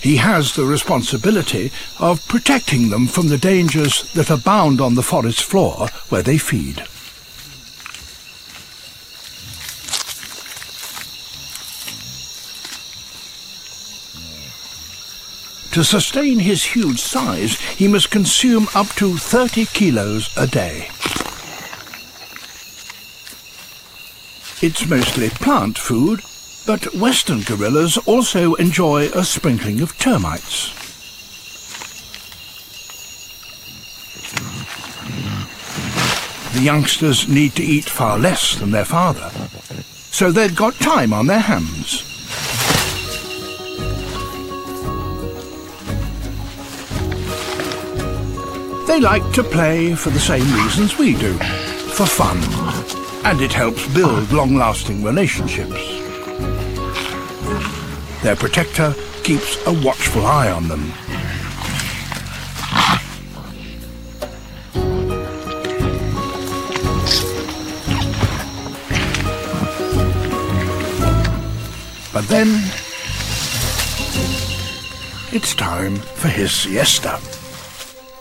He has the responsibility of protecting them from the dangers that abound on the forest floor where they feed. To sustain his huge size, he must consume up to 30 kilos a day. It's mostly plant food, but western gorillas also enjoy a sprinkling of termites. The youngsters need to eat far less than their father, so they've got time on their hands. They like to play for the same reasons we do, for fun, and it helps build long-lasting relationships. Their protector keeps a watchful eye on them. But then, it's time for his siesta.